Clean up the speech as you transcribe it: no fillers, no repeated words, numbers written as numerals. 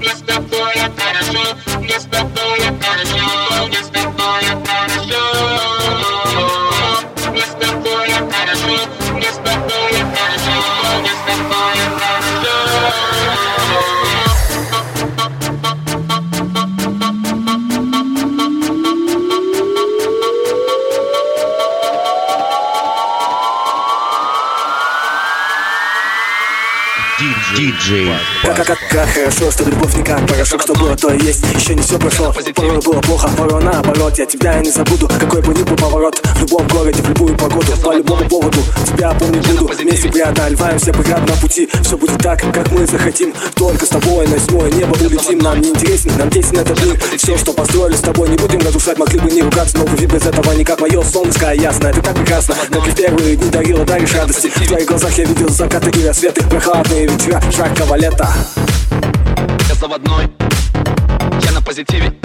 Мне с тобой хорошо, мне с тобой хорошо, мне с тобой хорошо. Мне с тобой хорошо, мне с тобой хорошо, мне с тобой хорошо. Диджей. Как хорошо, что любовь не как порошок. Что было, то и есть, еще не все прошло. Порой было плохо, порой наоборот. Я тебя не забуду, какой бы ни был поворот. В любом городе, в любую погоду, по любому поводу тебя помнить буду. Вместе преодолеваем все преграды на пути. Все будет так, как мы захотим. Только с тобой на седьмое небо улетим. Нам не интересен, нам тесен этот мир. Все, что построили с тобой, не будем разрушать. Могли бы не ругаться, но увидеть без этого не как мое солнышко ясно. Это так прекрасно, как и в первые дни дарила, даришь радости. В твоих глазах я видел закаты и рассветы, прохладные вечера жаркого лета. Я заводной, я на позитиве.